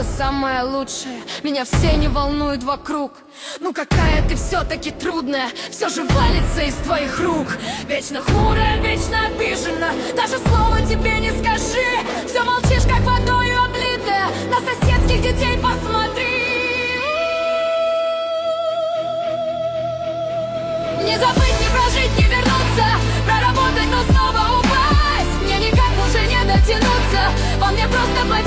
самое лучшее. Меня все не волнуют вокруг. Ну какая ты все-таки трудная, все же валится из твоих рук. Вечно хмурая, вечно обижена, даже слова тебе не скажи. Все молчишь, как водою облитая, на соседских детей посмотри. Не забыть, не прожить, не вернуться, проработать, но снова упасть. Мне никак уже не дотянуться, во мне просто